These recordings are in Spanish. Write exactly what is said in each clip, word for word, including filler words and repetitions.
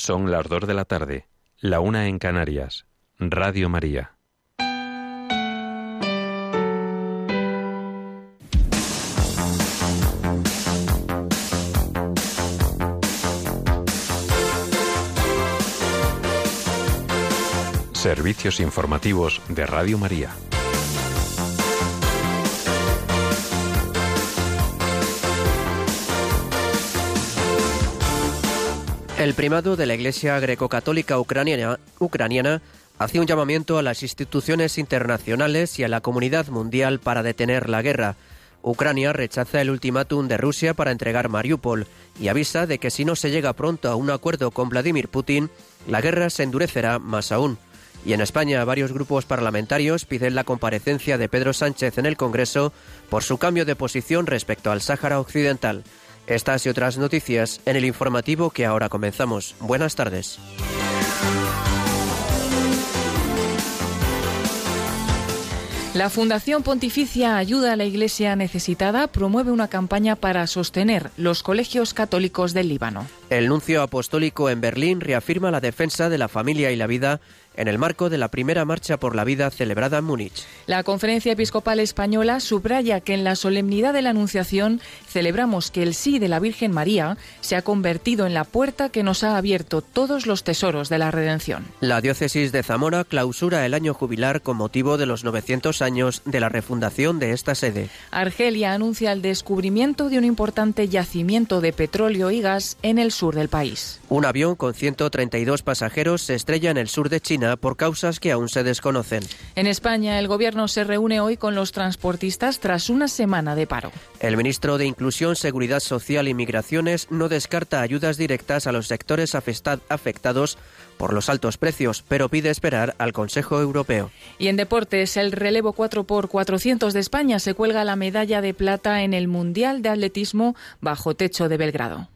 Son las dos de la tarde, la una en Canarias. Radio María. Servicios informativos de Radio María. El primado de la Iglesia greco-católica ucraniana, ucraniana hace un llamamiento a las instituciones internacionales y a la comunidad mundial para detener la guerra. Ucrania rechaza el ultimátum de Rusia para entregar Mariupol y avisa de que si no se llega pronto a un acuerdo con Vladimir Putin, la guerra se endurecerá más aún. Y en España, varios grupos parlamentarios piden la comparecencia de Pedro Sánchez en el Congreso por su cambio de posición respecto al Sáhara Occidental. Estas y otras noticias en el informativo que ahora comenzamos. Buenas tardes. La Fundación Pontificia Ayuda a la Iglesia Necesitada promueve una campaña para sostener los colegios católicos del Líbano. El nuncio apostólico en Berlín reafirma la defensa de la familia y la vida en el marco de la primera Marcha por la Vida celebrada en Múnich. La Conferencia Episcopal Española subraya que en la solemnidad de la Anunciación celebramos que el sí de la Virgen María se ha convertido en la puerta que nos ha abierto todos los tesoros de la redención. La diócesis de Zamora clausura el año jubilar con motivo de los novecientos años de la refundación de esta sede. Argelia anuncia el descubrimiento de un importante yacimiento de petróleo y gas en el sur del país. Un avión con ciento treinta y dos pasajeros se estrella en el sur de China por causas que aún se desconocen. En España, el Gobierno se reúne hoy con los transportistas tras una semana de paro. El ministro de Inclusión, Seguridad Social y Migraciones no descarta ayudas directas a los sectores afectados por los altos precios, pero pide esperar al Consejo Europeo. Y en deportes, el relevo cuatro por cuatrocientos de España se cuelga la medalla de plata en el Mundial de Atletismo bajo techo de Belgrado.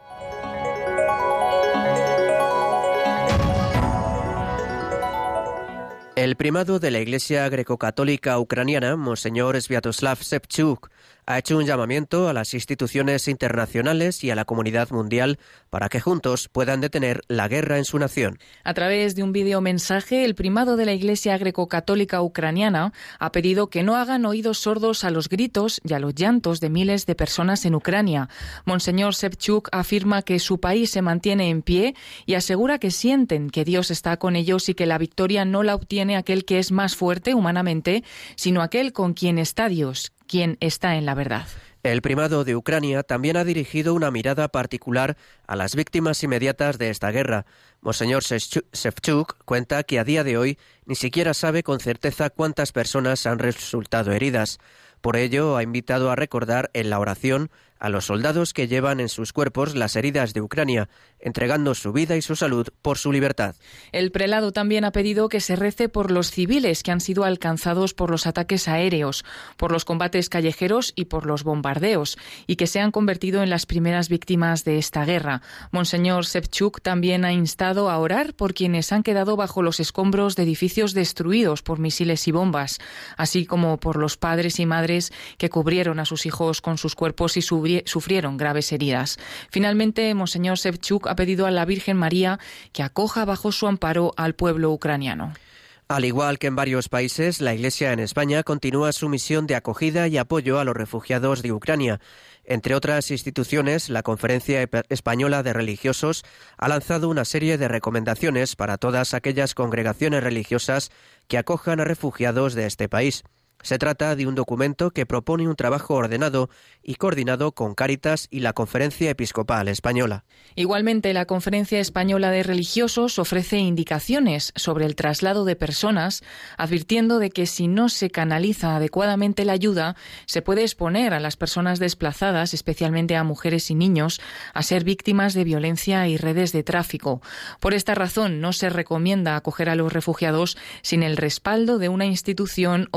El primado de la Iglesia greco-católica ucraniana, Monseñor Sviatoslav Ševčuk, ha hecho un llamamiento a las instituciones internacionales y a la comunidad mundial para que juntos puedan detener la guerra en su nación. A través de un videomensaje, el primado de la Iglesia greco-católica ucraniana ha pedido que no hagan oídos sordos a los gritos y a los llantos de miles de personas en Ucrania. Monseñor Ševčuk afirma que su país se mantiene en pie y asegura que sienten que Dios está con ellos y que la victoria no la obtiene aquel que es más fuerte humanamente, sino aquel con quien está Dios, quien está en la verdad. El primado de Ucrania también ha dirigido una mirada particular a las víctimas inmediatas de esta guerra. Monseñor Ševčuk cuenta que a día de hoy ni siquiera sabe con certeza cuántas personas han resultado heridas. Por ello, ha invitado a recordar en la oración a los soldados que llevan en sus cuerpos las heridas de Ucrania, entregando su vida y su salud por su libertad. El prelado también ha pedido que se rece por los civiles que han sido alcanzados por los ataques aéreos, por los combates callejeros y por los bombardeos, y que se han convertido en las primeras víctimas de esta guerra. Monseñor Ševčuk también ha instado a orar por quienes han quedado bajo los escombros de edificios destruidos por misiles y bombas, así como por los padres y madres que cubrieron a sus hijos con sus cuerpos y sufrieron graves heridas. Finalmente, Monseñor Ševčuk ha pedido a la Virgen María que acoja bajo su amparo al pueblo ucraniano. Al igual que en varios países, la Iglesia en España continúa su misión de acogida y apoyo a los refugiados de Ucrania. Entre otras instituciones, la Conferencia Española de Religiosos ha lanzado una serie de recomendaciones para todas aquellas congregaciones religiosas que acojan a refugiados de este país. Se trata de un documento que propone un trabajo ordenado y coordinado con Cáritas y la Conferencia Episcopal Española. Igualmente, la Conferencia Española de Religiosos ofrece indicaciones sobre el traslado de personas, advirtiendo de que si no se canaliza adecuadamente la ayuda, se puede exponer a las personas desplazadas, especialmente a mujeres y niños, a ser víctimas de violencia y redes de tráfico. Por esta razón, no se recomienda acoger a los refugiados sin el respaldo de una institución o entidad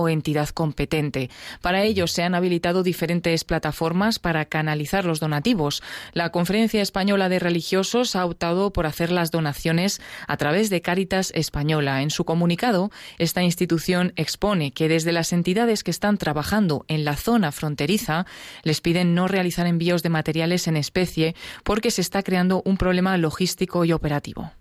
competente. Para ello se han habilitado diferentes plataformas para canalizar los donativos. La Conferencia Española de Religiosos ha optado por hacer las donaciones a través de Cáritas Española. En su comunicado, esta institución expone que desde las entidades que están trabajando en la zona fronteriza les piden no realizar envíos de materiales en especie porque se está creando un problema logístico y operativo.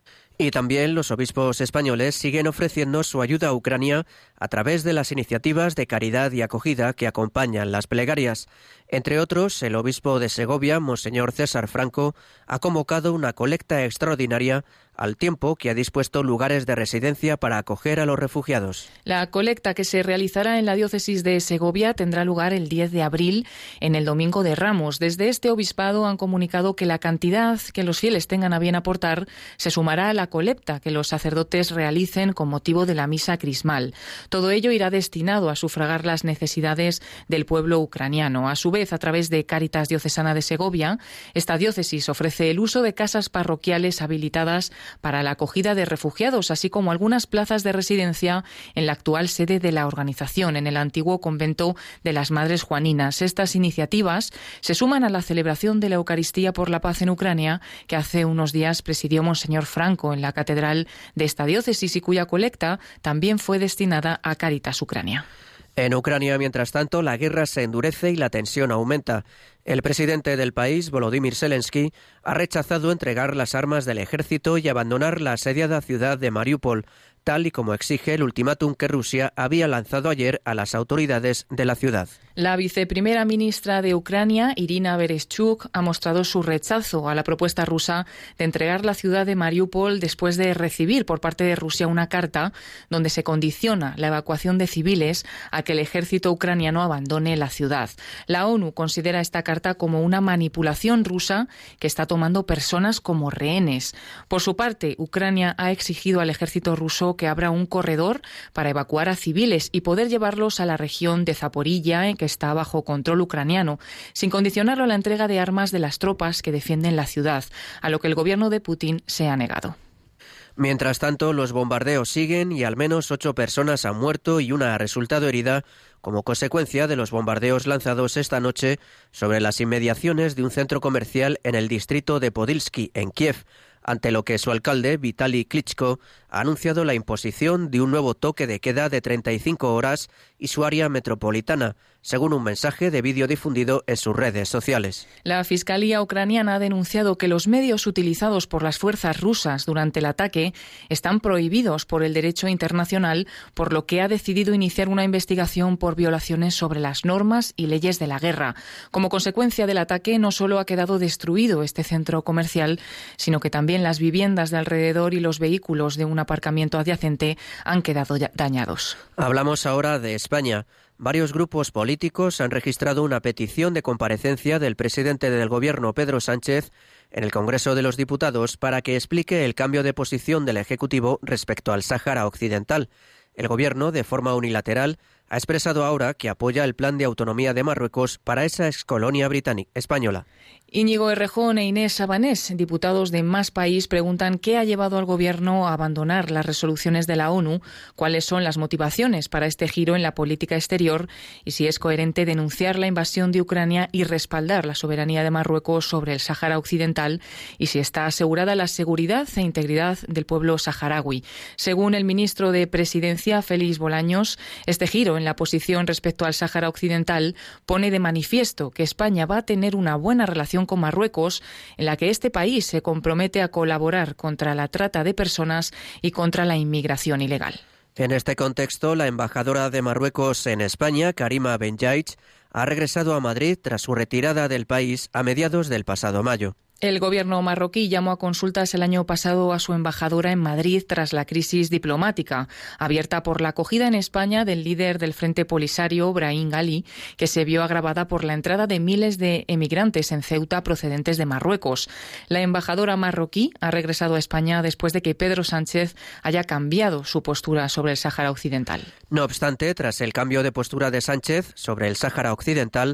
Y también los obispos españoles siguen ofreciendo su ayuda a Ucrania a través de las iniciativas de caridad y acogida que acompañan las plegarias. Entre otros, el obispo de Segovia, Monseñor César Franco, ha convocado una colecta extraordinaria al tiempo que ha dispuesto lugares de residencia para acoger a los refugiados. La colecta, que se realizará en la diócesis de Segovia, tendrá lugar el diez de abril, en el Domingo de Ramos. Desde este obispado han comunicado que la cantidad que los fieles tengan a bien aportar se sumará a la colecta que los sacerdotes realicen con motivo de la misa crismal. Todo ello irá destinado a sufragar las necesidades del pueblo ucraniano. A su vez, a través de Cáritas Diocesana de Segovia, esta diócesis ofrece el uso de casas parroquiales habilitadas para la acogida de refugiados, así como algunas plazas de residencia en la actual sede de la organización, en el antiguo convento de las Madres Juaninas. Estas iniciativas se suman a la celebración de la Eucaristía por la Paz en Ucrania, que hace unos días presidió Monseñor Franco en la catedral de esta diócesis y cuya colecta también fue destinada a Cáritas Ucrania. En Ucrania, mientras tanto, la guerra se endurece y la tensión aumenta. El presidente del país, Volodymyr Zelensky, ha rechazado entregar las armas del ejército y abandonar la asediada ciudad de Mariupol, tal y como exige el ultimátum que Rusia había lanzado ayer a las autoridades de la ciudad. La viceprimera ministra de Ucrania, Irina Vereshchuk, ha mostrado su rechazo a la propuesta rusa de entregar la ciudad de Mariupol después de recibir por parte de Rusia una carta donde se condiciona la evacuación de civiles a que el ejército ucraniano abandone la ciudad. La ONU considera esta carta como una manipulación rusa que está tomando personas como rehenes. Por su parte, Ucrania ha exigido al ejército ruso que abra un corredor para evacuar a civiles y poder llevarlos a la región de Zaporilla, que está bajo control ucraniano, sin condicionarlo a la entrega de armas de las tropas que defienden la ciudad, a lo que el gobierno de Putin se ha negado. Mientras tanto, los bombardeos siguen y al menos ocho personas han muerto y una ha resultado herida como consecuencia de los bombardeos lanzados esta noche sobre las inmediaciones de un centro comercial en el distrito de Podilsky, en Kiev, ante lo que su alcalde, Vitaly Klitschko, ha anunciado la imposición de un nuevo toque de queda de treinta y cinco horas y su área metropolitana, según un mensaje de vídeo difundido en sus redes sociales. La Fiscalía ucraniana ha denunciado que los medios utilizados por las fuerzas rusas durante el ataque están prohibidos por el derecho internacional, por lo que ha decidido iniciar una investigación por violaciones sobre las normas y leyes de la guerra. Como consecuencia del ataque, no solo ha quedado destruido este centro comercial, sino que también las viviendas de alrededor y los vehículos de un aparcamiento adyacente han quedado dañados. Hablamos ahora de España. Varios grupos políticos han registrado una petición de comparecencia del presidente del Gobierno, Pedro Sánchez, en el Congreso de los Diputados para que explique el cambio de posición del Ejecutivo respecto al Sáhara Occidental. El Gobierno, de forma unilateral, ha expresado ahora que apoya el plan de autonomía de Marruecos para esa excolonia británica española. Íñigo Errejón e Inés Sabanés, diputados de Más País, preguntan qué ha llevado al Gobierno a abandonar las resoluciones de la ONU, cuáles son las motivaciones para este giro en la política exterior y si es coherente denunciar la invasión de Ucrania y respaldar la soberanía de Marruecos sobre el Sáhara Occidental y si está asegurada la seguridad e integridad del pueblo saharaui. Según el ministro de Presidencia, Félix Bolaños, este giro en la posición respecto al Sáhara Occidental pone de manifiesto que España va a tener una buena relación con Marruecos, en la que este país se compromete a colaborar contra la trata de personas y contra la inmigración ilegal. En este contexto, la embajadora de Marruecos en España, Karima Benjaich, ha regresado a Madrid tras su retirada del país a mediados del pasado mayo. El gobierno marroquí llamó a consultas el año pasado a su embajadora en Madrid tras la crisis diplomática, abierta por la acogida en España del líder del Frente Polisario, Brahim Ghali, que se vio agravada por la entrada de miles de emigrantes en Ceuta procedentes de Marruecos. La embajadora marroquí ha regresado a España después de que Pedro Sánchez haya cambiado su postura sobre el Sáhara Occidental. No obstante, tras el cambio de postura de Sánchez sobre el Sáhara Occidental,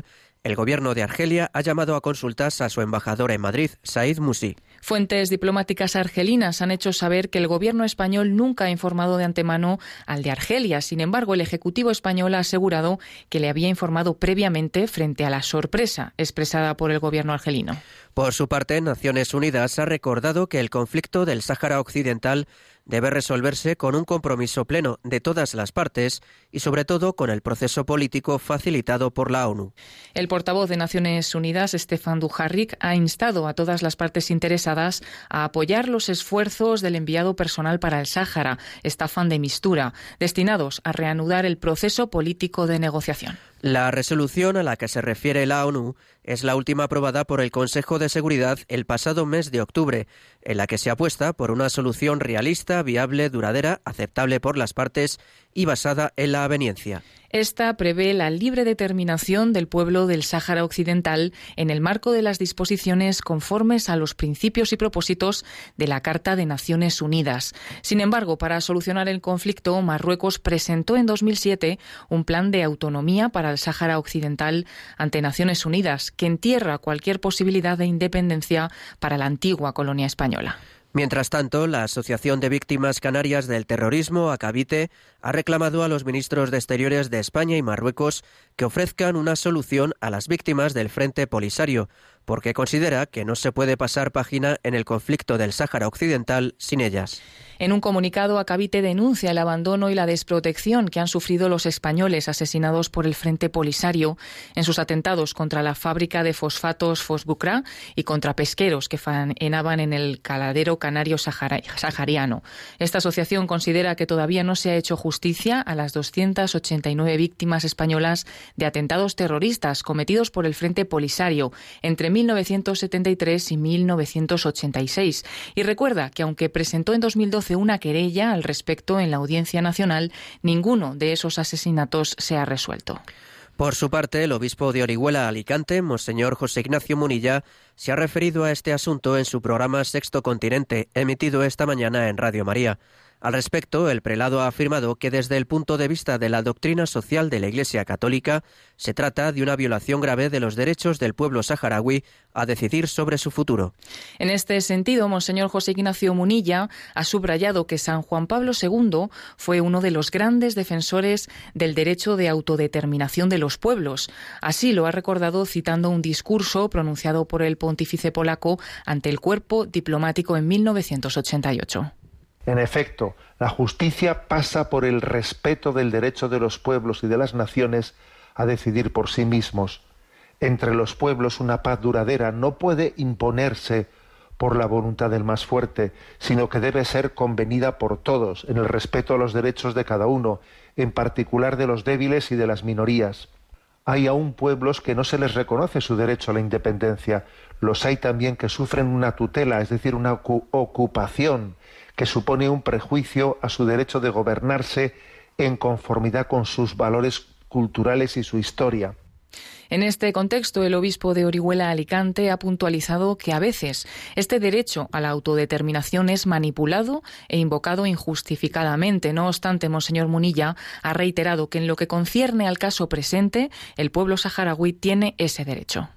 el gobierno de Argelia ha llamado a consultas a su embajador en Madrid, Said Musi. Fuentes diplomáticas argelinas han hecho saber que el gobierno español nunca ha informado de antemano al de Argelia. Sin embargo, el Ejecutivo español ha asegurado que le había informado previamente frente a la sorpresa expresada por el gobierno argelino. Por su parte, Naciones Unidas ha recordado que el conflicto del Sáhara Occidental debe resolverse con un compromiso pleno de todas las partes y, sobre todo, con el proceso político facilitado por la ONU. El portavoz de Naciones Unidas, Stefan Dujarric, ha instado a todas las partes interesadas a apoyar los esfuerzos del enviado personal para el Sáhara, Staffan de Mistura, destinados a reanudar el proceso político de negociación. La resolución a la que se refiere la ONU es la última aprobada por el Consejo de Seguridad el pasado mes de octubre, en la que se apuesta por una solución realista, viable, duradera, aceptable por las partes y basada en la aveniencia. Esta prevé la libre determinación del pueblo del Sáhara Occidental en el marco de las disposiciones conformes a los principios y propósitos de la Carta de Naciones Unidas. Sin embargo, para solucionar el conflicto, Marruecos presentó en dos mil siete un plan de autonomía para el Sáhara Occidental ante Naciones Unidas, que entierra cualquier posibilidad de independencia para la antigua colonia española. Mientras tanto, la Asociación de Víctimas Canarias del Terrorismo, ACAVITE, ha reclamado a los ministros de Exteriores de España y Marruecos que ofrezcan una solución a las víctimas del Frente Polisario, porque considera que no se puede pasar página en el conflicto del Sáhara Occidental sin ellas. En un comunicado, ACAVITE denuncia el abandono y la desprotección que han sufrido los españoles asesinados por el Frente Polisario en sus atentados contra la fábrica de fosfatos Fosbucra y contra pesqueros que faenaban en el caladero canario sahariano. Esta asociación considera que todavía no se ha hecho justicia a las doscientas ochenta y nueve víctimas españolas de atentados terroristas cometidos por el Frente Polisario entre mil novecientos setenta y tres y mil novecientos ochenta y seis, y recuerda que aunque presentó en dos mil doce una querella al respecto en la Audiencia Nacional, ninguno de esos asesinatos se ha resuelto. Por su parte, el obispo de Orihuela, Alicante, Monseñor José Ignacio Munilla, se ha referido a este asunto en su programa Sexto Continente, emitido esta mañana en Radio María. Al respecto, el prelado ha afirmado que desde el punto de vista de la doctrina social de la Iglesia Católica se trata de una violación grave de los derechos del pueblo saharaui a decidir sobre su futuro. En este sentido, Monseñor José Ignacio Munilla ha subrayado que San Juan Pablo segundo fue uno de los grandes defensores del derecho de autodeterminación de los pueblos. Así lo ha recordado citando un discurso pronunciado por el pontífice polaco ante el cuerpo diplomático en mil novecientos ochenta y ocho. En efecto, la justicia pasa por el respeto del derecho de los pueblos y de las naciones a decidir por sí mismos. Entre los pueblos una paz duradera no puede imponerse por la voluntad del más fuerte, sino que debe ser convenida por todos, en el respeto a los derechos de cada uno, en particular de los débiles y de las minorías. Hay aún pueblos que no se les reconoce su derecho a la independencia. Los hay también que sufren una tutela, es decir, una ocupación, que supone un prejuicio a su derecho de gobernarse en conformidad con sus valores culturales y su historia. En este contexto, el obispo de Orihuela Alicante ha puntualizado que a veces este derecho a la autodeterminación es manipulado e invocado injustificadamente. No obstante, Monseñor Munilla ha reiterado que en lo que concierne al caso presente, el pueblo saharaui tiene ese derecho.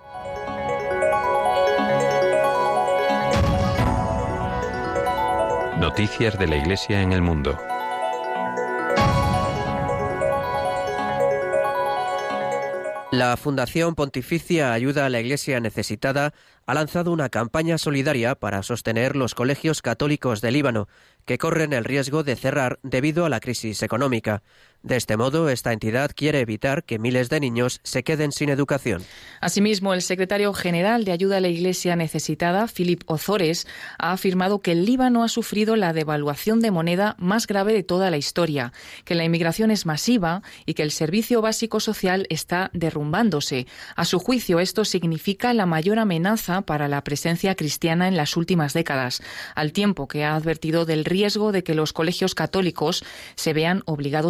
Noticias de la Iglesia en el mundo. La Fundación Pontificia Ayuda a la Iglesia Necesitada ha lanzado una campaña solidaria para sostener los colegios católicos de Líbano, que corren el riesgo de cerrar debido a la crisis económica. De este modo, esta entidad quiere evitar que miles de niños se queden sin educación. Asimismo, el secretario general de Ayuda a la Iglesia Necesitada, Philip Ozores, ha afirmado que el Líbano ha sufrido la devaluación de moneda más grave de toda la historia, que la inmigración es masiva y que el servicio básico social está derrumbándose. A su juicio, esto significa la mayor amenaza para la presencia cristiana en las últimas décadas, al tiempo que ha advertido del riesgo de que los colegios católicos se vean obligados a cerrar.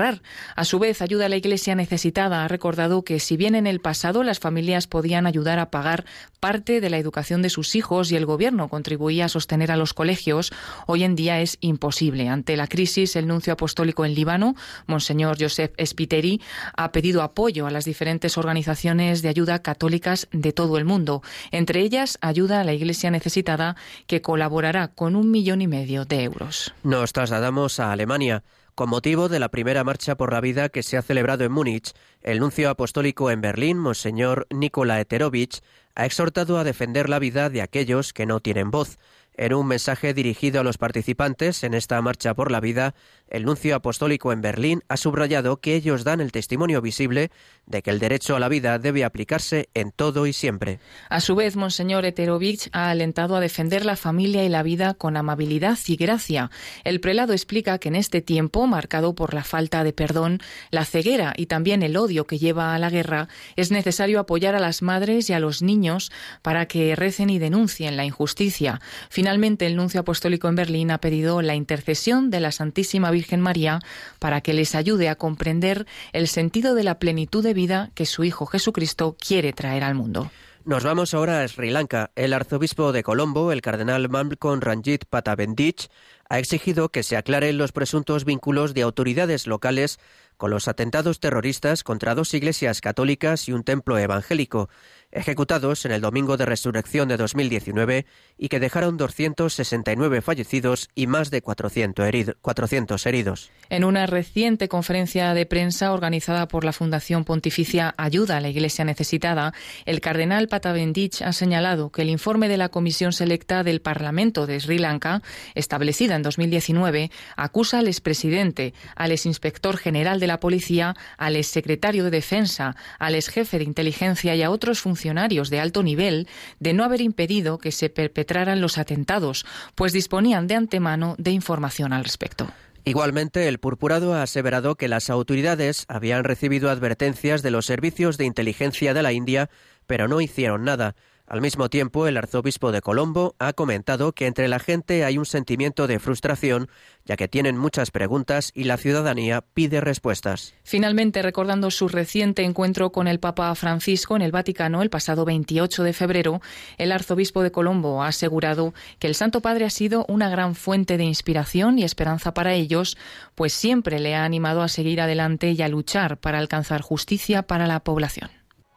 parar. A su vez, Ayuda a la Iglesia Necesitada ha recordado que si bien en el pasado las familias podían ayudar a pagar parte de la educación de sus hijos y el gobierno contribuía a sostener a los colegios, hoy en día es imposible. Ante la crisis, el nuncio apostólico en Líbano, Monseñor Joseph Spiteri, ha pedido apoyo a las diferentes organizaciones de ayuda católicas de todo el mundo, entre ellas Ayuda a la Iglesia Necesitada, que colaborará con un millón y medio de euros. Nos trasladamos a Alemania. Con motivo de la primera marcha por la vida que se ha celebrado en Múnich, el nuncio apostólico en Berlín, Monseñor Nikola Eterovich, ha exhortado a defender la vida de aquellos que no tienen voz. En un mensaje dirigido a los participantes en esta marcha por la vida, el nuncio apostólico en Berlín ha subrayado que ellos dan el testimonio visible de que el derecho a la vida debe aplicarse en todo y siempre. A su vez, Monseñor Eterovich ha alentado a defender la familia y la vida con amabilidad y gracia. El prelado explica que en este tiempo, marcado por la falta de perdón, la ceguera y también el odio que lleva a la guerra, es necesario apoyar a las madres y a los niños para que recen y denuncien la injusticia. Finalmente, el nuncio apostólico en Berlín ha pedido la intercesión de la Santísima Virgen María para que les ayude a comprender el sentido de la plenitud de vida que su Hijo Jesucristo quiere traer al mundo. Nos vamos ahora a Sri Lanka. El arzobispo de Colombo, el cardenal Malcolm Ranjit Pattabendich, ha exigido que se aclaren los presuntos vínculos de autoridades locales con los atentados terroristas contra dos iglesias católicas y un templo evangélico, ejecutados en el Domingo de Resurrección de dos mil diecinueve y que dejaron doscientos sesenta y nueve fallecidos y más de cuatrocientos heridos. En una reciente conferencia de prensa organizada por la Fundación Pontificia Ayuda a la Iglesia Necesitada, el cardenal Pattabendich ha señalado que el informe de la Comisión Selecta del Parlamento de Sri Lanka, establecida en dos mil diecinueve, acusa al expresidente, al exinspector general de la Policía, al exsecretario de Defensa, al exjefe de Inteligencia y a otros funcionarios funcionarios de alto nivel de no haber impedido que se perpetraran los atentados, pues disponían de antemano de información al respecto. Igualmente, el purpurado ha aseverado que las autoridades habían recibido advertencias de los servicios de inteligencia de la India, pero no hicieron nada. Al mismo tiempo, el arzobispo de Colombo ha comentado que entre la gente hay un sentimiento de frustración, ya que tienen muchas preguntas y la ciudadanía pide respuestas. Finalmente, recordando su reciente encuentro con el Papa Francisco en el Vaticano el pasado veintiocho de febrero, el arzobispo de Colombo ha asegurado que el Santo Padre ha sido una gran fuente de inspiración y esperanza para ellos, pues siempre le ha animado a seguir adelante y a luchar para alcanzar justicia para la población.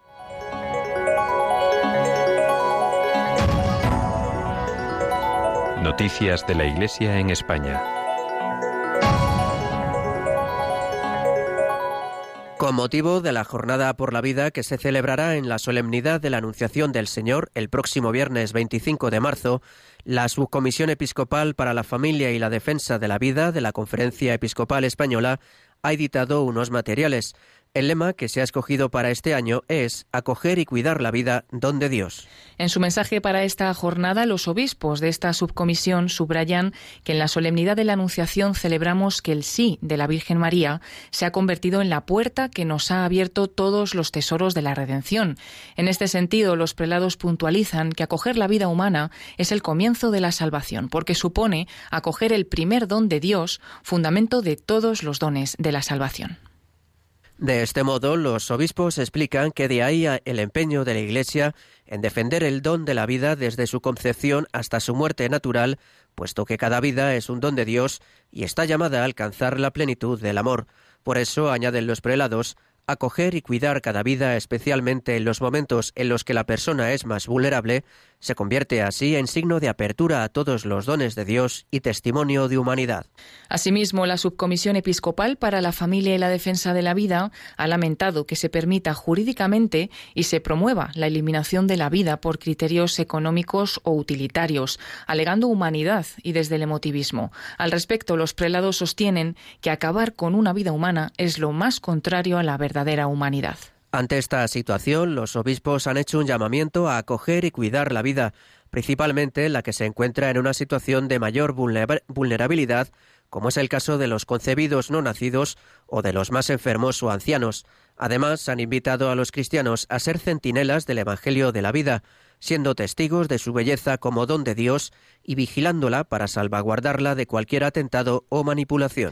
Noticias de la Iglesia en España. Con motivo de la Jornada por la Vida que se celebrará en la solemnidad de la Anunciación del Señor el próximo viernes veinticinco de marzo, la Subcomisión Episcopal para la Familia y la Defensa de la Vida de la Conferencia Episcopal Española ha editado unos materiales. El lema que se ha escogido para este año es «Acoger y cuidar la vida, don de Dios». En su mensaje para esta jornada, los obispos de esta subcomisión subrayan que en la solemnidad de la Anunciación celebramos que el sí de la Virgen María se ha convertido en la puerta que nos ha abierto todos los tesoros de la redención. En este sentido, los prelados puntualizan que acoger la vida humana es el comienzo de la salvación, porque supone acoger el primer don de Dios, fundamento de todos los dones de la salvación. De este modo, los obispos explican que de ahí el empeño de la Iglesia en defender el don de la vida desde su concepción hasta su muerte natural, puesto que cada vida es un don de Dios y está llamada a alcanzar la plenitud del amor. Por eso, añaden los prelados, acoger y cuidar cada vida, especialmente en los momentos en los que la persona es más vulnerable, se convierte así en signo de apertura a todos los dones de Dios y testimonio de humanidad. Asimismo, la Subcomisión Episcopal para la Familia y la Defensa de la Vida ha lamentado que se permita jurídicamente y se promueva la eliminación de la vida por criterios económicos o utilitarios, alegando humanidad y desde el emotivismo. Al respecto, los prelados sostienen que acabar con una vida humana es lo más contrario a la verdadera humanidad. Ante esta situación, los obispos han hecho un llamamiento a acoger y cuidar la vida, principalmente la que se encuentra en una situación de mayor vulnerabilidad, como es el caso de los concebidos no nacidos o de los más enfermos o ancianos. Además, han invitado a los cristianos a ser centinelas del Evangelio de la vida, siendo testigos de su belleza como don de Dios y vigilándola para salvaguardarla de cualquier atentado o manipulación.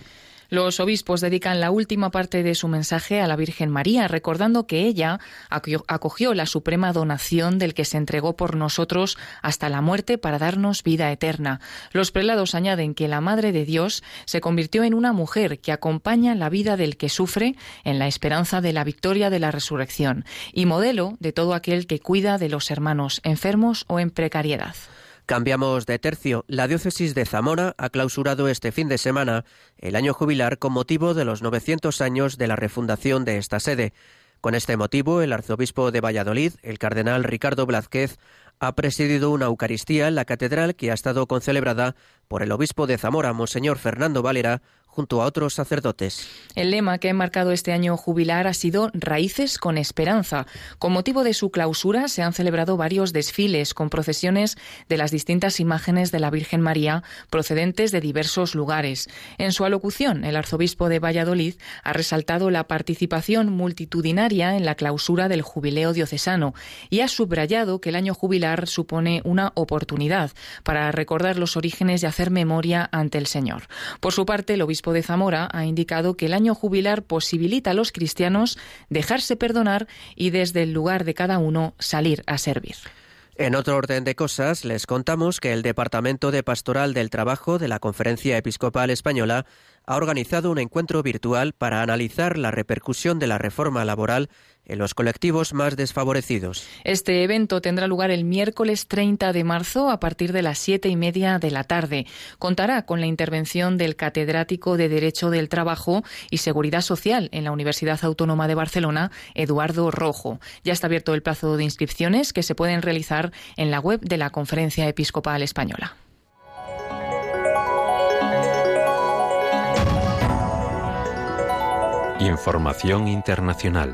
Los obispos dedican la última parte de su mensaje a la Virgen María, recordando que ella acogió la suprema donación del que se entregó por nosotros hasta la muerte para darnos vida eterna. Los prelados añaden que la Madre de Dios se convirtió en una mujer que acompaña la vida del que sufre en la esperanza de la victoria de la resurrección y modelo de todo aquel que cuida de los hermanos enfermos o en precariedad. Cambiamos de tercio. La diócesis de Zamora ha clausurado este fin de semana el año jubilar con motivo de los novecientos años de la refundación de esta sede. Con este motivo, el arzobispo de Valladolid, el cardenal Ricardo Blázquez, ha presidido una Eucaristía en la catedral que ha estado concelebrada por el obispo de Zamora, monseñor Fernando Valera, junto a otros sacerdotes. El lema que ha enmarcado este año jubilar ha sido Raíces con Esperanza. Con motivo de su clausura se han celebrado varios desfiles con procesiones de las distintas imágenes de la Virgen María procedentes de diversos lugares. En su alocución, el arzobispo de Valladolid ha resaltado la participación multitudinaria en la clausura del jubileo diocesano y ha subrayado que el año jubilar supone una oportunidad para recordar los orígenes y hacer memoria ante el Señor. Por su parte, el obispo de Zamora ha indicado que el año jubilar posibilita a los cristianos dejarse perdonar y desde el lugar de cada uno salir a servir. En otro orden de cosas, les contamos que el Departamento de Pastoral del Trabajo de la Conferencia Episcopal Española ha organizado un encuentro virtual para analizar la repercusión de la reforma laboral en los colectivos más desfavorecidos. Este evento tendrá lugar el miércoles treinta de marzo a partir de las siete y media de la tarde. Contará con la intervención del catedrático de Derecho del Trabajo y Seguridad Social en la Universidad Autónoma de Barcelona, Eduardo Rojo. Ya está abierto el plazo de inscripciones que se pueden realizar en la web de la Conferencia Episcopal Española. Información internacional.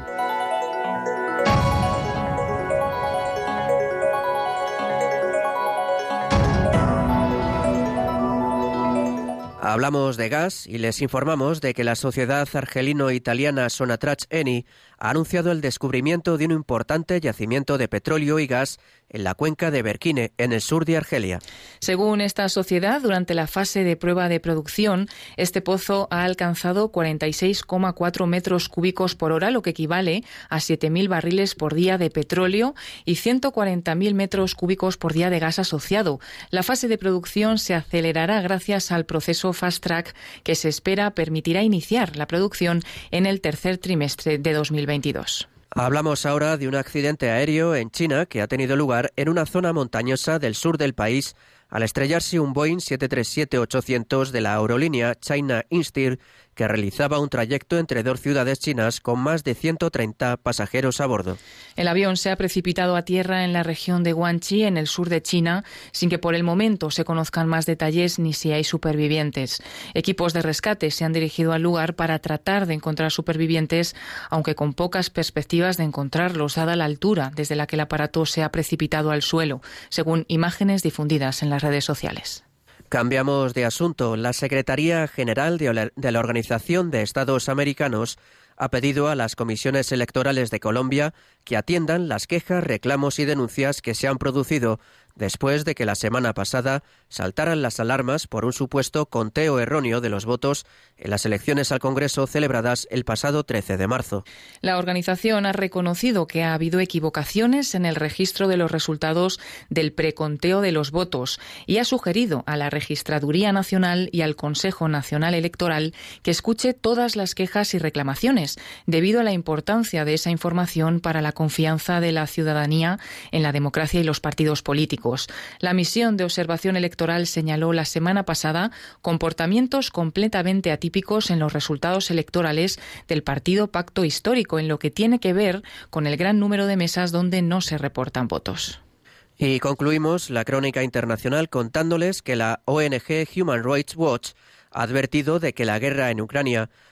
Hablamos de gas y les informamos de que la sociedad argelino-italiana Sonatrach Eni ha anunciado el descubrimiento de un importante yacimiento de petróleo y gas en la cuenca de Berkine, en el sur de Argelia. Según esta sociedad, durante la fase de prueba de producción, este pozo ha alcanzado cuarenta y seis coma cuatro metros cúbicos por hora, lo que equivale a siete mil barriles por día de petróleo y ciento cuarenta mil metros cúbicos por día de gas asociado. La fase de producción se acelerará gracias al proceso Fast Track, que se espera permitirá iniciar la producción en el tercer trimestre de dos mil veintidós. Hablamos ahora de un accidente aéreo en China que ha tenido lugar en una zona montañosa del sur del país al estrellarse un Boeing siete tres siete ochocientos de la aerolínea China Eastern, que realizaba un trayecto entre dos ciudades chinas con más de ciento treinta pasajeros a bordo. El avión se ha precipitado a tierra en la región de Guangxi, en el sur de China, sin que por el momento se conozcan más detalles ni si hay supervivientes. Equipos de rescate se han dirigido al lugar para tratar de encontrar supervivientes, aunque con pocas perspectivas de encontrarlos, dada la altura desde la que el aparato se ha precipitado al suelo, según imágenes difundidas en las redes sociales. Cambiamos de asunto. La Secretaría General de la Organización de Estados Americanos ha pedido a las comisiones electorales de Colombia que atiendan las quejas, reclamos y denuncias que se han producido después de que la semana pasada saltaran las alarmas por un supuesto conteo erróneo de los votos en las elecciones al Congreso celebradas el pasado trece de marzo. La organización ha reconocido que ha habido equivocaciones en el registro de los resultados del preconteo de los votos y ha sugerido a la Registraduría Nacional y al Consejo Nacional Electoral que escuche todas las quejas y reclamaciones, debido a la importancia de esa información para la confianza de la ciudadanía en la democracia y los partidos políticos. La misión de observación electoral señaló la semana pasada comportamientos completamente atípicos en los resultados electorales del partido Pacto Histórico, en lo que tiene que ver con el gran número de mesas donde no se reportan votos. Y concluimos la crónica internacional contándoles que la O N G Human Rights Watch ha advertido de que la guerra en Ucrania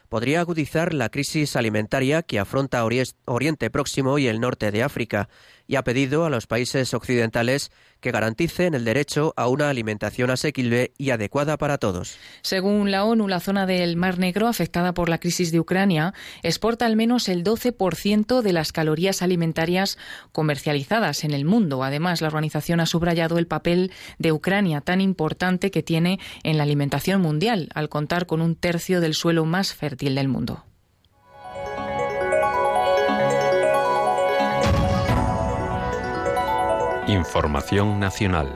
podría agudizar la crisis alimentaria que afronta Oriente Próximo y el norte de África, y ha pedido a los países occidentales que garanticen el derecho a una alimentación asequible y adecuada para todos. Según la ONU, la zona del Mar Negro, afectada por la crisis de Ucrania, exporta al menos el doce por ciento de las calorías alimentarias comercializadas en el mundo. Además, la organización ha subrayado el papel de Ucrania tan importante que tiene en la alimentación mundial, al contar con un tercio del suelo más fértil del mundo. Información nacional.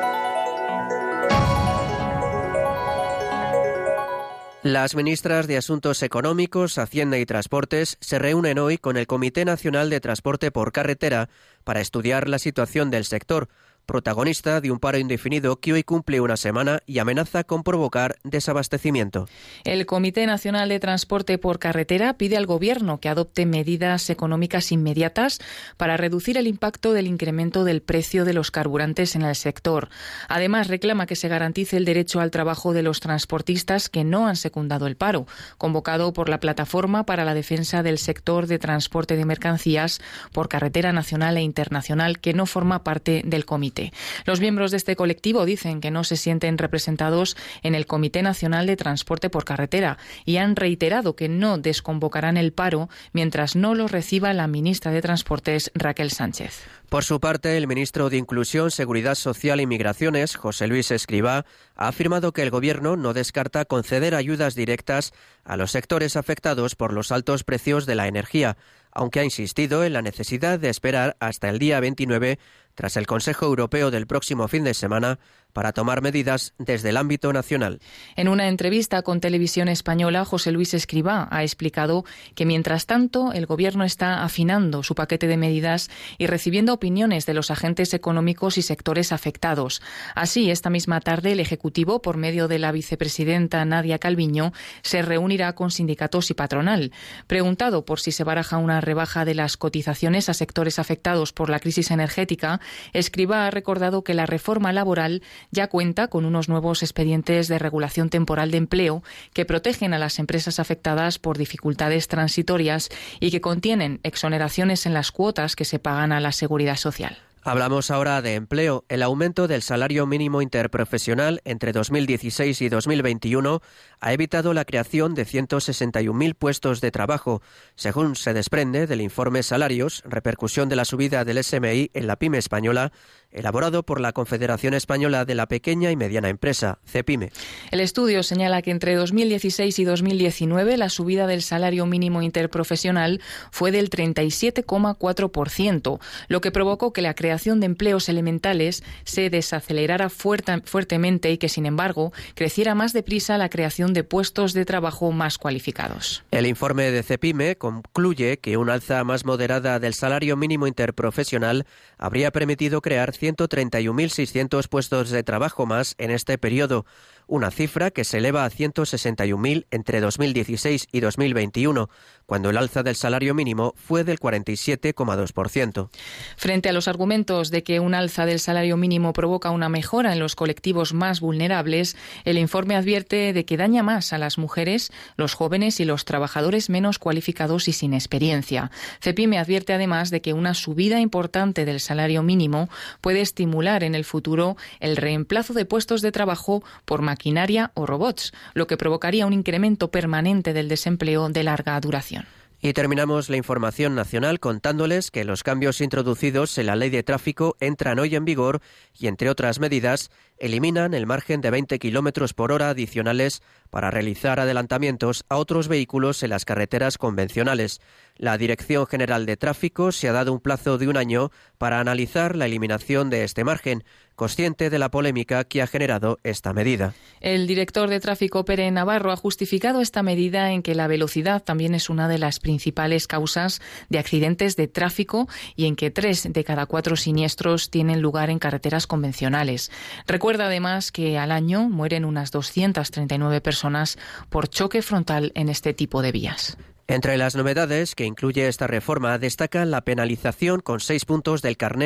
Las ministras de Asuntos Económicos, Hacienda y Transportes se reúnen hoy con el Comité Nacional de Transporte por Carretera para estudiar la situación del sector, protagonista de un paro indefinido que hoy cumple una semana y amenaza con provocar desabastecimiento. El Comité Nacional de Transporte por Carretera pide al Gobierno que adopte medidas económicas inmediatas para reducir el impacto del incremento del precio de los carburantes en el sector. Además, reclama que se garantice el derecho al trabajo de los transportistas que no han secundado el paro, convocado por la Plataforma para la Defensa del Sector de Transporte de Mercancías por Carretera Nacional e Internacional, que no forma parte del comité. Los miembros de este colectivo dicen que no se sienten representados en el Comité Nacional de Transporte por Carretera y han reiterado que no desconvocarán el paro mientras no lo reciba la ministra de Transportes, Raquel Sánchez. Por su parte, el ministro de Inclusión, Seguridad Social y Migraciones, José Luis Escrivá, ha afirmado que el Gobierno no descarta conceder ayudas directas a los sectores afectados por los altos precios de la energía, aunque ha insistido en la necesidad de esperar hasta el día veintinueve, tras el Consejo Europeo del próximo fin de semana, para tomar medidas desde el ámbito nacional. En una entrevista con Televisión Española, José Luis Escrivá ha explicado que, mientras tanto, el Gobierno está afinando su paquete de medidas y recibiendo opiniones de los agentes económicos y sectores afectados. Así, esta misma tarde, el Ejecutivo, por medio de la vicepresidenta Nadia Calviño, se reunirá con sindicatos y patronal. Preguntado por si se baraja una rebaja de las cotizaciones a sectores afectados por la crisis energética, Escrivá ha recordado que la reforma laboral ya cuenta con unos nuevos expedientes de regulación temporal de empleo que protegen a las empresas afectadas por dificultades transitorias y que contienen exoneraciones en las cuotas que se pagan a la Seguridad Social. Hablamos ahora de empleo. El aumento del salario mínimo interprofesional entre dos mil dieciséis y dos mil veintiuno ha evitado la creación de ciento sesenta y un mil puestos de trabajo, según se desprende del informe Salarios, repercusión de la subida del S M I en la pyme española, elaborado por la Confederación Española de la Pequeña y Mediana Empresa, CEPIME. El estudio señala que entre dos mil dieciséis y dos mil diecinueve la subida del salario mínimo interprofesional fue del treinta y siete coma cuatro por ciento, lo que provocó que la creación de empleos elementales se desacelerara fuerte, fuertemente y que, sin embargo, creciera más deprisa la creación de puestos de trabajo más cualificados. El informe de CEPIME concluye que una alza más moderada del salario mínimo interprofesional habría permitido crear ciento treinta y un mil seiscientos puestos de trabajo más en este periodo, una cifra que se eleva a ciento sesenta y un mil entre dos mil dieciséis y dos mil veintiuno, cuando el alza del salario mínimo fue del cuarenta y siete coma dos por ciento. Frente a los argumentos de que un alza del salario mínimo provoca una mejora en los colectivos más vulnerables, el informe advierte de que daña más a las mujeres, los jóvenes y los trabajadores menos cualificados y sin experiencia. CEPIME advierte además de que una subida importante del salario mínimo puede estimular en el futuro el reemplazo de puestos de trabajo por maquinaria o robots, lo que provocaría un incremento permanente del desempleo de larga duración. Y terminamos la información nacional contándoles que los cambios introducidos en la ley de tráfico entran hoy en vigor y, entre otras medidas, eliminan el margen de veinte kilómetros por hora adicionales para realizar adelantamientos a otros vehículos en las carreteras convencionales. La Dirección General de Tráfico se ha dado un plazo de un año para analizar la eliminación de este margen, consciente de la polémica que ha generado esta medida. El director de Tráfico, Pere Navarro, ha justificado esta medida en que la velocidad también es una de las principales causas de accidentes de tráfico y en que tres de cada cuatro siniestros tienen lugar en carreteras convencionales. Recuerda además que al año mueren unas doscientas treinta y nueve personas por choque frontal en este tipo de vías. Entre las novedades que incluye esta reforma destacan la penalización con seis puntos del carné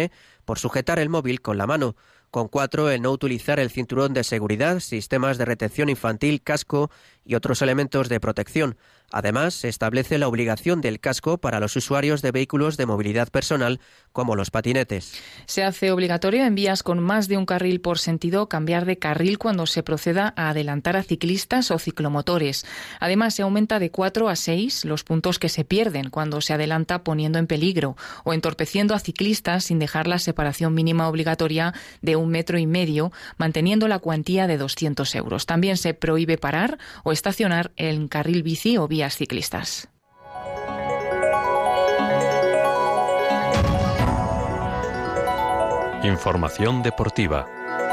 por sujetar el móvil con la mano, con cuatro el no utilizar el cinturón de seguridad, sistemas de retención infantil, casco y otros elementos de protección. Además, se establece la obligación del casco para los usuarios de vehículos de movilidad personal, como los patinetes. Se hace obligatorio en vías con más de un carril por sentido cambiar de carril cuando se proceda a adelantar a ciclistas o ciclomotores. Además, se aumenta de cuatro a seis los puntos que se pierden cuando se adelanta poniendo en peligro o entorpeciendo a ciclistas sin dejar la separación mínima obligatoria de un metro y medio, manteniendo la cuantía de doscientos euros. También se prohíbe parar o estacionar en carril bici o vías ciclistas. Información deportiva.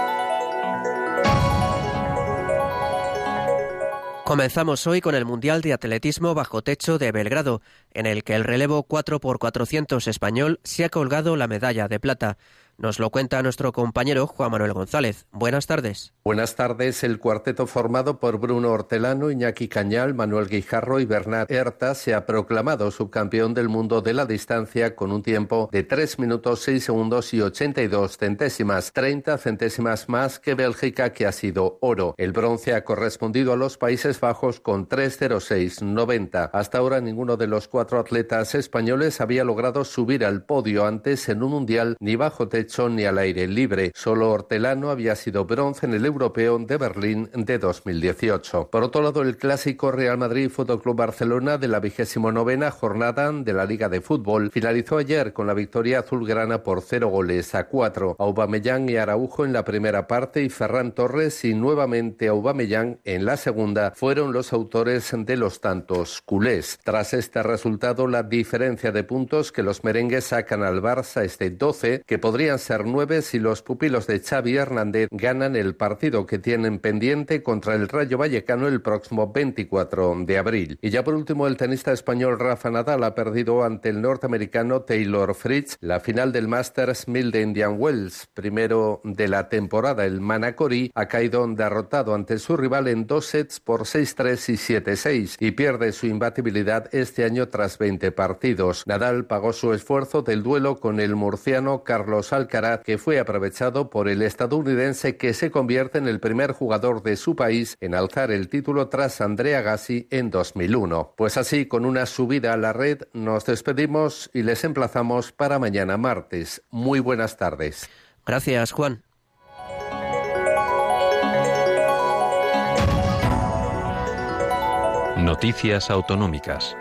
Comenzamos hoy con el Mundial de Atletismo bajo techo de Belgrado, en el que el relevo cuatro por cuatrocientos español se ha colgado la medalla de plata. Nos lo cuenta nuestro compañero Juan Manuel González. Buenas tardes. Buenas tardes. El cuarteto formado por Bruno Hortelano, Iñaki Cañal, Manuel Guijarro y Bernat Herta se ha proclamado subcampeón del mundo de la distancia con un tiempo de tres minutos seis segundos y ochenta y dos centésimas, treinta centésimas más que Bélgica, que ha sido oro. El bronce ha correspondido a los Países Bajos con tres cero seis noventa. Hasta ahora ninguno de los cuatro atletas españoles había logrado subir al podio antes en un mundial ni bajo techo ni al aire libre. Solo Hortelano había sido bronce en el Europeo de Berlín de dos mil dieciocho. Por otro lado, el clásico Real Madrid Fútbol Club Barcelona de la vigésimo novena jornada de la Liga de Fútbol finalizó ayer con la victoria azulgrana por cero goles a cuatro. Aubameyang y Araujo en la primera parte y Ferran Torres y nuevamente Aubameyang en la segunda fueron los autores de los tantos culés. Tras este resultado, la diferencia de puntos que los merengues sacan al Barça es de doce, que podrían ser nueve si los pupilos de Xavi Hernández ganan el partido que tienen pendiente contra el Rayo Vallecano el próximo veinticuatro de abril. Y ya por último, el tenista español Rafa Nadal ha perdido ante el norteamericano Taylor Fritz la final del Masters mil de Indian Wells, primero de la temporada. El Manacori ha caído derrotado ante su rival en dos sets por seis tres y siete seis y pierde su imbatibilidad este año tras veinte partidos. Nadal pagó su esfuerzo del duelo con el murciano Carlos Alcaraz, que fue aprovechado por el estadounidense, que se convierte en el primer jugador de su país en alzar el título tras Andre Agassi en dos mil uno. Pues así, con una subida a la red, nos despedimos y les emplazamos para mañana martes. Muy buenas tardes. Gracias, Juan. Noticias autonómicas.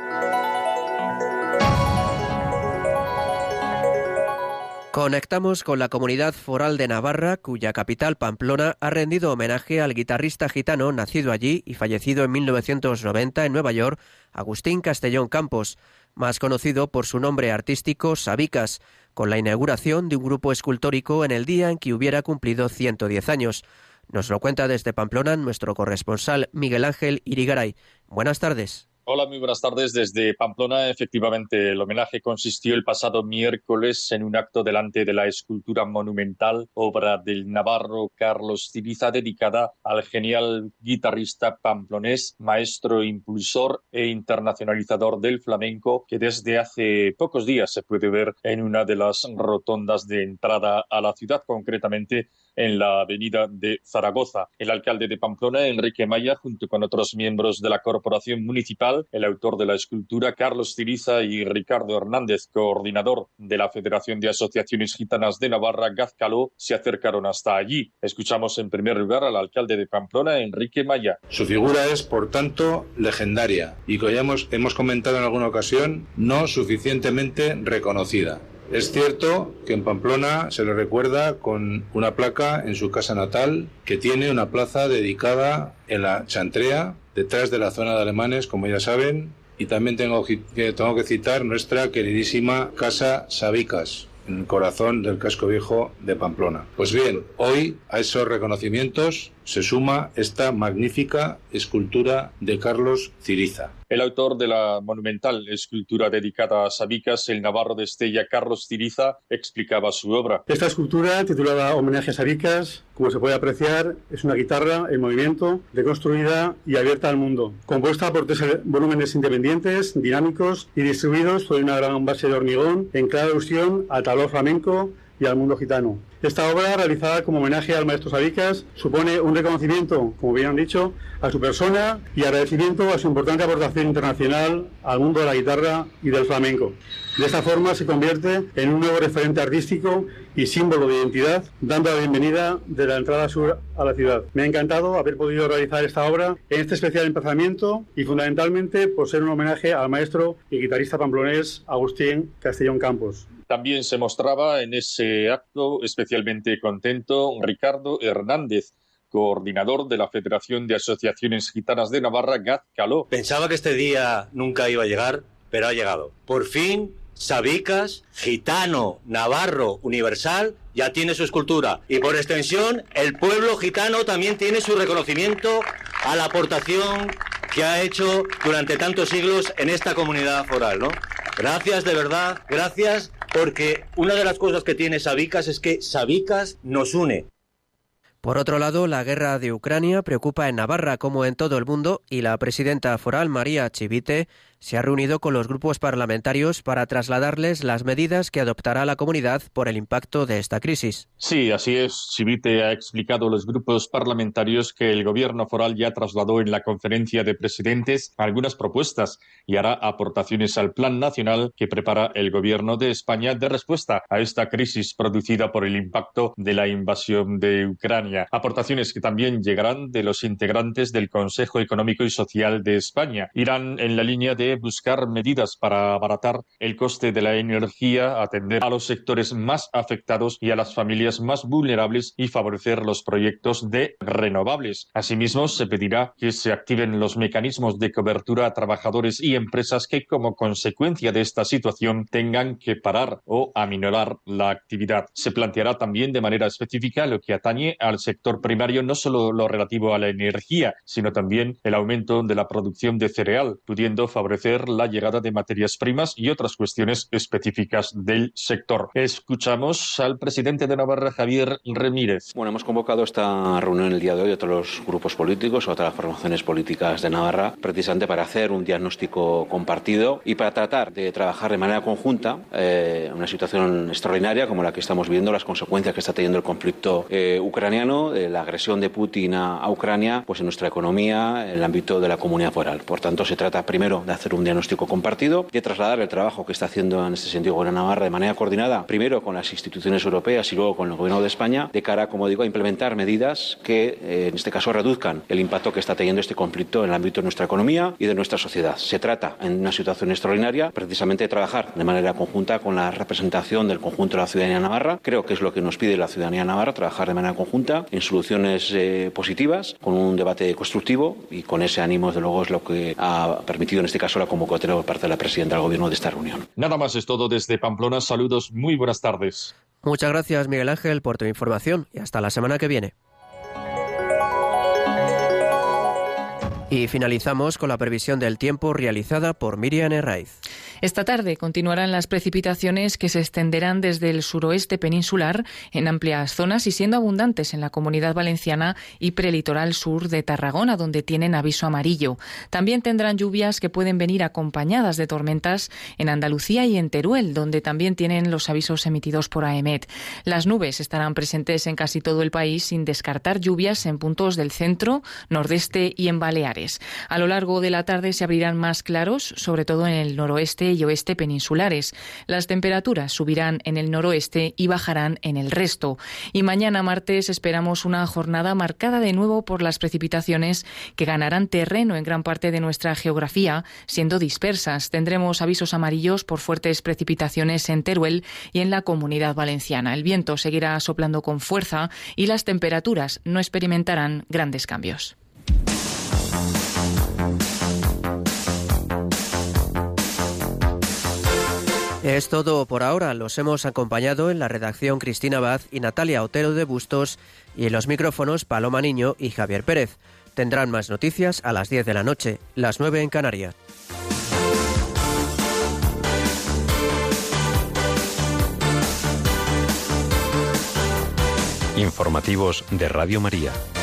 Conectamos con la Comunidad Foral de Navarra, cuya capital, Pamplona, ha rendido homenaje al guitarrista gitano nacido allí y fallecido en mil novecientos noventa en Nueva York, Agustín Castellón Campos, más conocido por su nombre artístico Sabicas, con la inauguración de un grupo escultórico en el día en que hubiera cumplido ciento diez años. Nos lo cuenta desde Pamplona nuestro corresponsal Miguel Ángel Irigaray. Buenas tardes. Hola, muy buenas tardes desde Pamplona. Efectivamente, el homenaje consistió el pasado miércoles en un acto delante de la escultura monumental, obra del navarro Carlos Ciriza, dedicada al genial guitarrista pamplonés, maestro, impulsor e internacionalizador del flamenco, que desde hace pocos días se puede ver en una de las rotondas de entrada a la ciudad, concretamente en la avenida de Zaragoza. El alcalde de Pamplona, Enrique Maya, junto con otros miembros de la corporación municipal, el autor de la escultura, Carlos Ciriza, y Ricardo Hernández, coordinador de la Federación de Asociaciones Gitanas de Navarra, Gazcaló, se acercaron hasta allí. Escuchamos en primer lugar al alcalde de Pamplona, Enrique Maya. Su figura es, por tanto, legendaria y, como ya hemos, hemos comentado en alguna ocasión, no suficientemente reconocida. Es cierto que en Pamplona se le recuerda con una placa en su casa natal, que tiene una plaza dedicada en la Chantrea, detrás de la zona de alemanes, como ya saben, y también tengo que, tengo que citar nuestra queridísima Casa Sabicas, en el corazón del casco viejo de Pamplona. Pues bien, hoy a esos reconocimientos se suma esta magnífica escultura de Carlos Ciriza. El autor de la monumental escultura dedicada a Sabicas, el navarro de Estella, Carlos Ciriza, explicaba su obra. Esta escultura, titulada Homenaje a Sabicas, como se puede apreciar, es una guitarra en movimiento, reconstruida y abierta al mundo, compuesta por tres volúmenes independientes, dinámicos y distribuidos por una gran base de hormigón en clara alusión al tablao flamenco y al mundo gitano. Esta obra, realizada como homenaje al maestro Sabicas, supone un reconocimiento, como bien han dicho, a su persona y agradecimiento a su importante aportación internacional al mundo de la guitarra y del flamenco. De esta forma se convierte en un nuevo referente artístico y símbolo de identidad, dando la bienvenida de la entrada sur a la ciudad. Me ha encantado haber podido realizar esta obra en este especial emplazamiento y fundamentalmente por ser un homenaje al maestro y guitarrista pamplonés Agustín Castellón Campos. También se mostraba en ese acto especialmente contento Ricardo Hernández, coordinador de la Federación de Asociaciones Gitanas de Navarra, Gazcaló. Pensaba que este día nunca iba a llegar, pero ha llegado. Por fin, Sabicas, gitano, navarro, universal, ya tiene su escultura. Y por extensión, el pueblo gitano también tiene su reconocimiento a la aportación que ha hecho durante tantos siglos en esta comunidad foral, ¿no? Gracias, de verdad, gracias, porque una de las cosas que tiene Sabicas es que Sabicas nos une. Por otro lado, la guerra de Ucrania preocupa en Navarra como en todo el mundo y la presidenta foral, María Chivite, se ha reunido con los grupos parlamentarios para trasladarles las medidas que adoptará la comunidad por el impacto de esta crisis. Sí, así es. Chivite ha explicado a los grupos parlamentarios que el gobierno foral ya trasladó en la conferencia de presidentes algunas propuestas y hará aportaciones al plan nacional que prepara el gobierno de España de respuesta a esta crisis producida por el impacto de la invasión de Ucrania. Aportaciones que también llegarán de los integrantes del Consejo Económico y Social de España. Irán en la línea de buscar medidas para abaratar el coste de la energía, atender a los sectores más afectados y a las familias más vulnerables y favorecer los proyectos de renovables. Asimismo, se pedirá que se activen los mecanismos de cobertura a trabajadores y empresas que, como consecuencia de esta situación, tengan que parar o aminorar la actividad. Se planteará también de manera específica lo que atañe al sector primario, no solo lo relativo a la energía, sino también el aumento de la producción de cereal, pudiendo favorecer la llegada de materias primas y otras cuestiones específicas del sector. Escuchamos al presidente de Navarra, Javier Ramírez. Bueno, hemos convocado esta reunión el día de hoy de todos los grupos políticos o otras formaciones políticas de Navarra, precisamente para hacer un diagnóstico compartido y para tratar de trabajar de manera conjunta eh, una situación extraordinaria como la que estamos viendo, las consecuencias que está teniendo el conflicto eh, ucraniano, eh, la agresión de Putin a, a Ucrania, pues en nuestra economía, en el ámbito de la comunidad foral. Por tanto, se trata primero de hacer un diagnóstico compartido, de trasladar el trabajo que está haciendo en este sentido Gobierno de Navarra de manera coordinada, primero con las instituciones europeas y luego con el Gobierno de España, de cara, como digo, a implementar medidas que, eh, en este caso, reduzcan el impacto que está teniendo este conflicto en el ámbito de nuestra economía y de nuestra sociedad. Se trata, en una situación extraordinaria, precisamente de trabajar de manera conjunta con la representación del conjunto de la ciudadanía navarra. Creo que es lo que nos pide la ciudadanía navarra, trabajar de manera conjunta en soluciones eh, positivas, con un debate constructivo y con ese ánimo, desde luego, es lo que ha permitido en este caso la convocatoria por parte de la presidenta del Gobierno de esta reunión. Nada más es todo desde Pamplona. Saludos, muy buenas tardes. Muchas gracias, Miguel Ángel, por tu información y hasta la semana que viene. Y finalizamos con la previsión del tiempo realizada por Miriam Herraiz. Esta tarde continuarán las precipitaciones que se extenderán desde el suroeste peninsular en amplias zonas y siendo abundantes en la Comunidad Valenciana y prelitoral sur de Tarragona, donde tienen aviso amarillo. También tendrán lluvias que pueden venir acompañadas de tormentas en Andalucía y en Teruel, donde también tienen los avisos emitidos por AEMET. Las nubes estarán presentes en casi todo el país, sin descartar lluvias en puntos del centro, nordeste y en Baleares. A lo largo de la tarde se abrirán más claros, sobre todo en el noroeste y oeste peninsulares. Las temperaturas subirán en el noroeste y bajarán en el resto. Y mañana martes esperamos una jornada marcada de nuevo por las precipitaciones que ganarán terreno en gran parte de nuestra geografía, siendo dispersas. Tendremos avisos amarillos por fuertes precipitaciones en Teruel y en la Comunidad Valenciana. El viento seguirá soplando con fuerza y las temperaturas no experimentarán grandes cambios. Es todo por ahora. Los hemos acompañado en la redacción Cristina Abad y Natalia Otero de Bustos y en los micrófonos Paloma Niño y Javier Pérez. Tendrán más noticias a las diez de la noche, las nueve en Canarias. Informativos de Radio María.